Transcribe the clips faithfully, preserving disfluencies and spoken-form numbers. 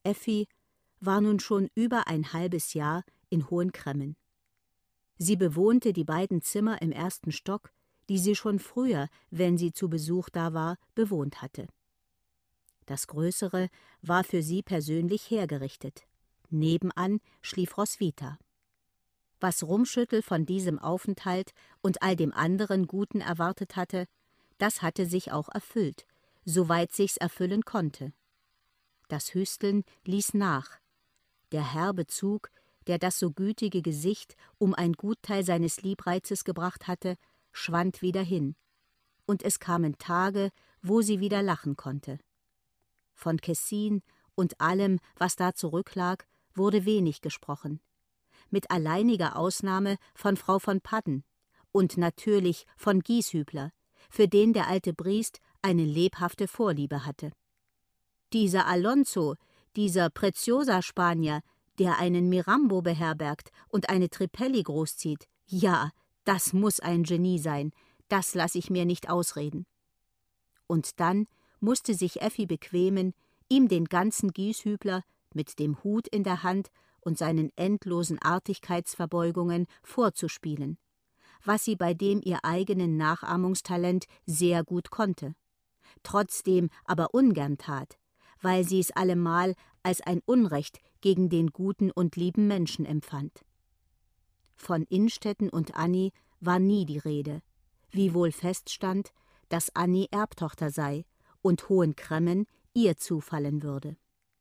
Effi war nun schon über ein halbes Jahr in Hohen Cremmen. Sie bewohnte die beiden Zimmer im ersten Stock, die sie schon früher, wenn sie zu Besuch da war, bewohnt hatte. Das größere war für sie persönlich hergerichtet. Nebenan schlief Roswitha. Was Rummschüttel von diesem Aufenthalt und all dem anderen Guten erwartet hatte, das hatte sich auch erfüllt, soweit sich's erfüllen konnte. Das Hüsteln ließ nach. Der herbe Zug, der das so gütige Gesicht um ein Gutteil seines Liebreizes gebracht hatte, schwand wieder hin, und es kamen Tage, wo sie wieder lachen konnte. Von Kessin und allem, was da zurücklag, wurde wenig gesprochen, mit alleiniger Ausnahme von Frau von Padden und natürlich von Gieshübler, für den der alte Briest eine lebhafte Vorliebe hatte. Dieser Alonso, dieser Preziosa-Spanier, der einen Mirambo beherbergt und eine Tripelli großzieht, ja, das muss ein Genie sein, das lasse ich mir nicht ausreden. Und dann musste sich Effi bequemen, ihm den ganzen Gieshübler mit dem Hut in der Hand und seinen endlosen Artigkeitsverbeugungen vorzuspielen, was sie bei dem ihr eigenen Nachahmungstalent sehr gut konnte, trotzdem aber ungern tat, weil sie es allemal als ein Unrecht gegen den guten und lieben Menschen empfand. Von Innstetten und Annie war nie die Rede, wiewohl feststand, dass Annie Erbtochter sei und Hohen Cremmen ihr zufallen würde.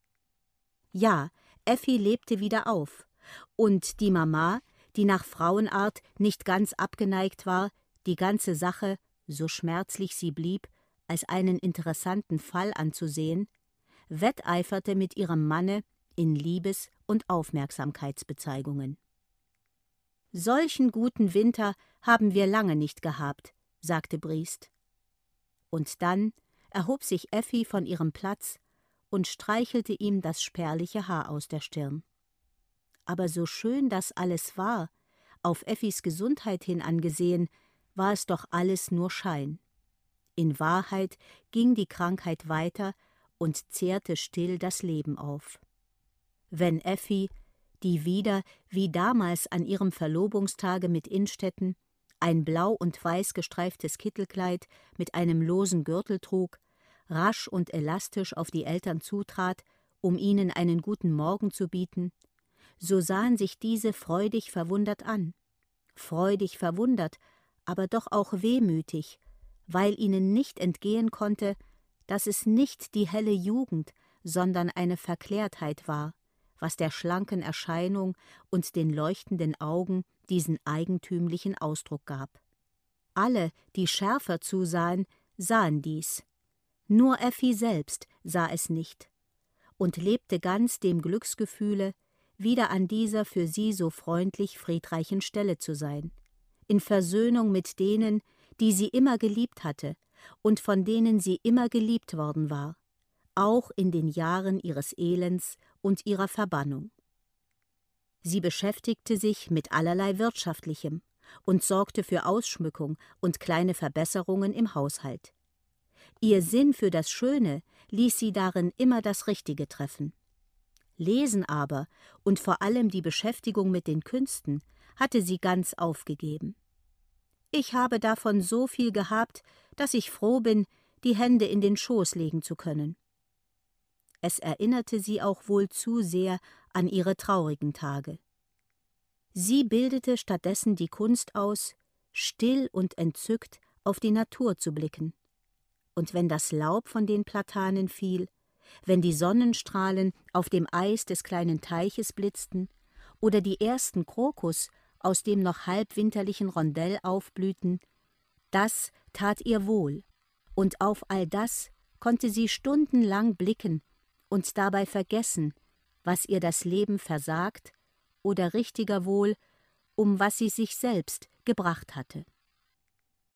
Ja, Effi lebte wieder auf, und die Mama, die nach Frauenart nicht ganz abgeneigt war, die ganze Sache, so schmerzlich sie blieb, als einen interessanten Fall anzusehen, wetteiferte mit ihrem Manne in Liebes- und Aufmerksamkeitsbezeigungen. »Solchen guten Winter haben wir lange nicht gehabt«, sagte Briest. Und dann erhob sich Effi von ihrem Platz und streichelte ihm das spärliche Haar aus der Stirn. Aber so schön das alles war, auf Effis Gesundheit hin angesehen, war es doch alles nur Schein. In Wahrheit ging die Krankheit weiter und zehrte still das Leben auf. Wenn Effi, die wieder, wie damals an ihrem Verlobungstage mit Innstetten, ein blau und weiß gestreiftes Kittelkleid mit einem losen Gürtel trug, rasch und elastisch auf die Eltern zutrat, um ihnen einen guten Morgen zu bieten, so sahen sich diese freudig verwundert an. Freudig verwundert, aber doch auch wehmütig, weil ihnen nicht entgehen konnte, dass es nicht die helle Jugend, sondern eine Verklärtheit war, was der schlanken Erscheinung und den leuchtenden Augen diesen eigentümlichen Ausdruck gab. Alle, die schärfer zusahen, sahen dies. Nur Effi selbst sah es nicht und lebte ganz dem Glücksgefühle, wieder an dieser für sie so freundlich friedreichen Stelle zu sein, in Versöhnung mit denen, die sie immer geliebt hatte und von denen sie immer geliebt worden war, auch in den Jahren ihres Elends und ihrer Verbannung. Sie beschäftigte sich mit allerlei Wirtschaftlichem und sorgte für Ausschmückung und kleine Verbesserungen im Haushalt. Ihr Sinn für das Schöne ließ sie darin immer das Richtige treffen. Lesen aber und vor allem die Beschäftigung mit den Künsten hatte sie ganz aufgegeben. »Ich habe davon so viel gehabt, dass ich froh bin, die Hände in den Schoß legen zu können.« Es erinnerte sie auch wohl zu sehr an ihre traurigen Tage. Sie bildete stattdessen die Kunst aus, still und entzückt auf die Natur zu blicken. Und wenn das Laub von den Platanen fiel, wenn die Sonnenstrahlen auf dem Eis des kleinen Teiches blitzten oder die ersten Krokus aus dem noch halbwinterlichen Rondell aufblühten, das tat ihr wohl, und auf all das konnte sie stundenlang blicken und dabei vergessen, was ihr das Leben versagt oder richtiger wohl, um was sie sich selbst gebracht hatte.